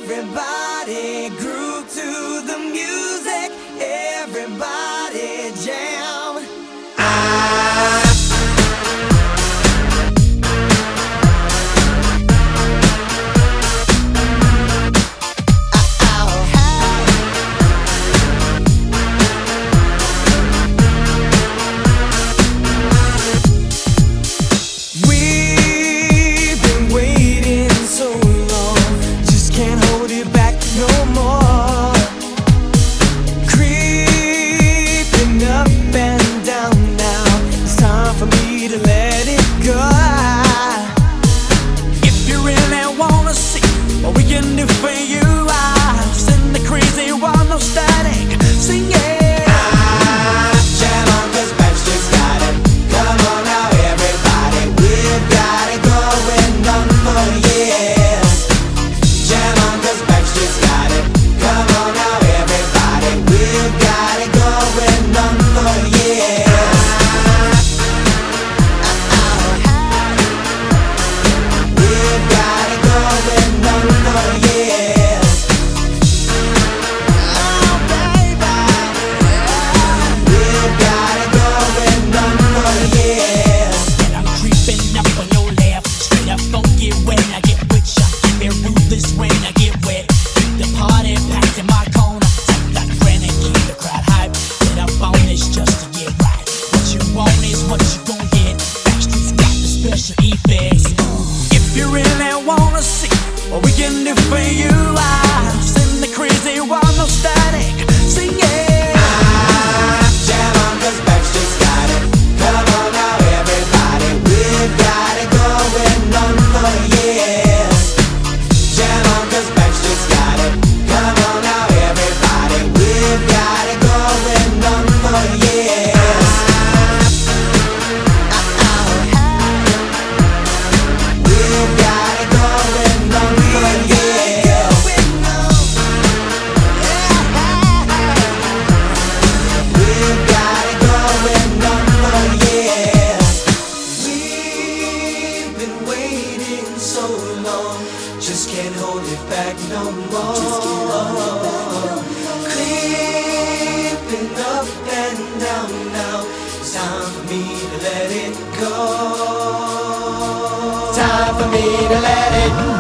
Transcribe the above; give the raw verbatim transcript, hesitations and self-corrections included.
Everybody groove to the music. Everybody jam. I for you, I send the crazy one, no static, sing it. Ah, jam on, 'cause Backstreet's got it. Come on now, everybody, we've got it going on for years. Jam on, 'cause Backstreet's got it. Come on now, everybody, we've got it going on for years. We've got it going on for years. Just can't hold it back no more. Creeping up and down now. It's time for me to let it go. Time for me to let it go.